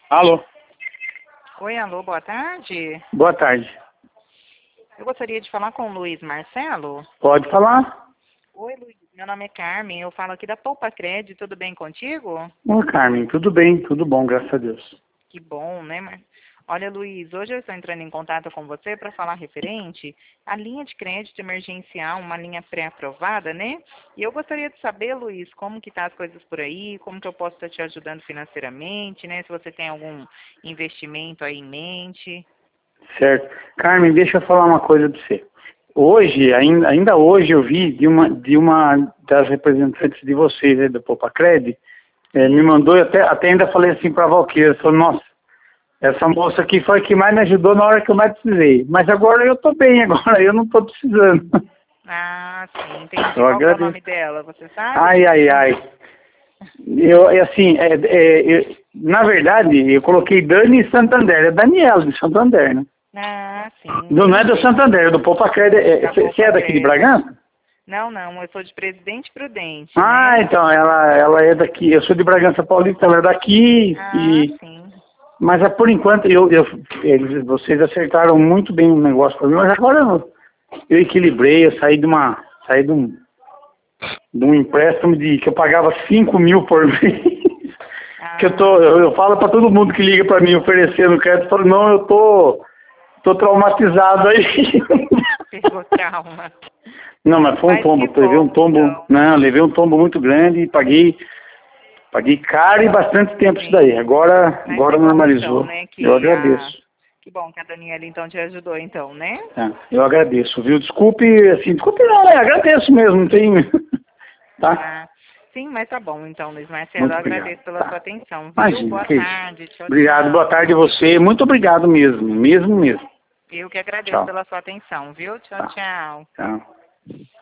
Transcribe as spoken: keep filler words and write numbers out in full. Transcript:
Alô? Oi, alô, boa tarde. Boa tarde. Eu gostaria de falar com o Luiz Marcelo. Pode falar? Oi, Luiz, meu nome é Carmen, eu falo aqui da Poupa Cred, tudo bem contigo? Ô, Carmen, tudo bem, tudo bom, graças a Deus. Que bom, né? Mar- Olha, Luiz, hoje eu estou entrando em contato com você para falar referente à linha de crédito emergencial, uma linha pré-aprovada, né? E eu gostaria de saber, Luiz, como que tá as coisas por aí, como que eu posso estar te ajudando financeiramente, né? Se você tem algum investimento aí em mente. Certo. Carmen, deixa eu falar uma coisa para você. Hoje, ainda, ainda hoje, eu vi de uma, de uma das representantes de vocês, aí, do Popacred, eh, me mandou, eu até, até ainda falei assim para a Valqueira, falou, nossa, essa moça aqui foi a que mais me ajudou na hora que eu mais precisei. Mas agora eu estou bem, agora eu não estou precisando. Ah, sim, entendi. Eu Qual que é o nome agradeço. dela, você sabe? Ai, ai, ai. Eu, é assim, é, é, eu- na verdade, eu coloquei Dani Santander, é Daniela de Santander, né? Ah, sim, Do, não é do entendi. Santander, é do Popacred. Da Você é Poupa daqui de Cred. Bragança? Não, não, eu sou de Presidente Prudente, Ah, né? então, ela, ela é daqui, eu sou de Bragança Paulista, ela é daqui, Ah, e, sim. mas é, por enquanto eu, eu, eles, vocês acertaram muito bem o negócio para mim, mas agora eu, eu equilibrei, eu saí de uma, saí de um, de um empréstimo de, que eu pagava cinco mil por mês, que eu tô, Ah, eu, eu falo para todo mundo que liga para mim oferecendo crédito, eu falo, não, eu tô, tô traumatizado aí. pegou trauma. Não, mas foi um Mas que tombo, levei um bom, tombo, então. não, levei um tombo muito grande e paguei, paguei caro e bastante tempo isso daí. Sim. Agora, Mas agora que bom, então, normalizou. né? Eu Que a... agradeço. Que bom que a Daniela, então, te ajudou, então, né? Tá, eu agradeço, viu? Desculpe, assim, desculpe não, né? Agradeço mesmo, não tem. Tá? Ah, sim, mas tá bom, então, Luiz Marcelo. Muito Eu obrigado. agradeço pela sua Tá. atenção, viu? Imagina, Boa que isso. tarde. Tchau, Obrigado, boa tchau. tarde a você. Muito obrigado mesmo, mesmo, mesmo. Eu que agradeço Tchau. pela sua atenção, viu? Tchau, Tá. tchau. Tchau.